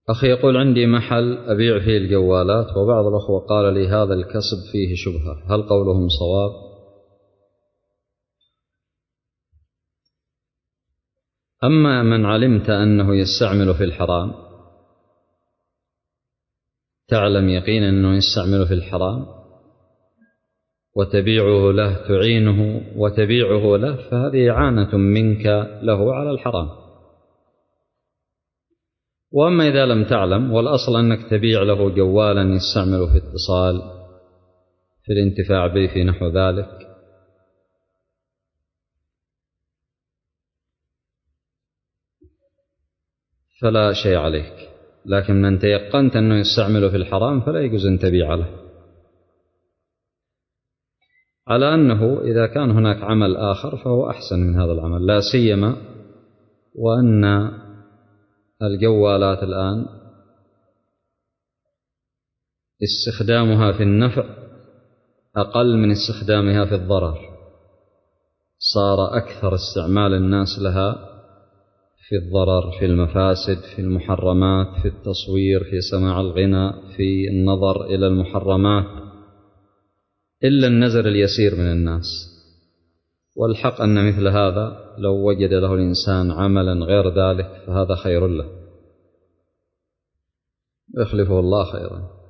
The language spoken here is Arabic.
أخي يقول: عندي محل أبيع فيه الجوالات، وبعض الأخوة قال لي هذا الكسب فيه شبهة، هل قولهم صواب؟ أما من علمت أنه يستعمل في الحرام، تعلم يقينا أنه يستعمل في الحرام وتبيعه له، تعينه وتبيعه له، فهذه إعانة منك له على الحرام. وأما إذا لم تعلم، والأصل أنك تبيع له جوالا يستعمل في اتصال، في الانتفاع به، في نحو ذلك، فلا شيء عليك. لكن من تيقنت أنه يستعمل في الحرام فلا يجوز أن تبيع له، على أنه إذا كان هناك عمل آخر فهو أحسن من هذا العمل، لا سيما وأن الجوالات الآن استخدامها في النفع أقل من استخدامها في الضرر، صار أكثر استعمال الناس لها في الضرر، في المفاسد، في المحرمات، في التصوير، في سماع الغناء، في النظر إلى المحرمات، إلا النزر اليسير من الناس. والحق أن مثل هذا لو وجد له الإنسان عملا غير ذلك فهذا خير له، يخلفه الله خيرا.